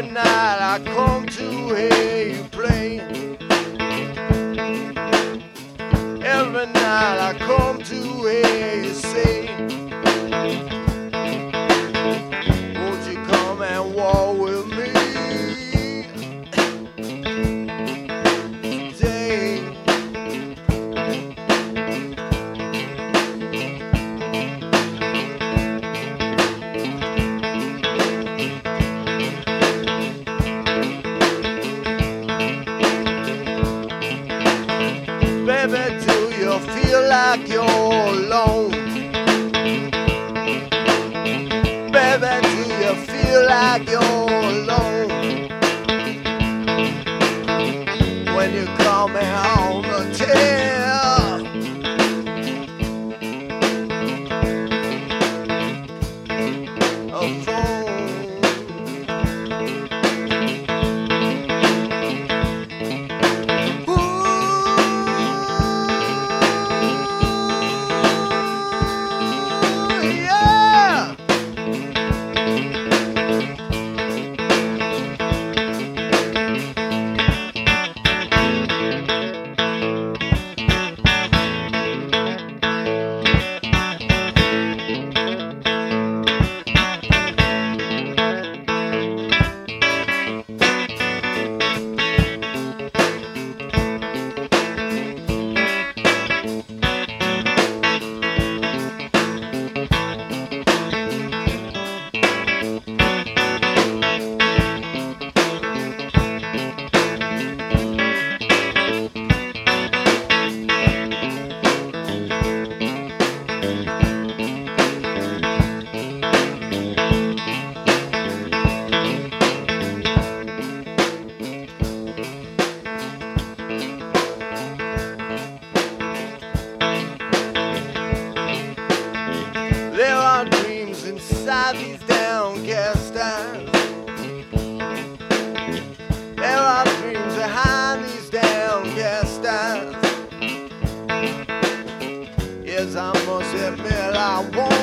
Every night I come to hear you play. Every night I come to hear you say, won't you come and walk with me today? Baby, do you feel like you're alone? Baby, do you feel like you're alone? When you call me on the telephone. There are dreams inside these downcast eyes. There are dreams behind these downcast eyes. Yes, I must admit I want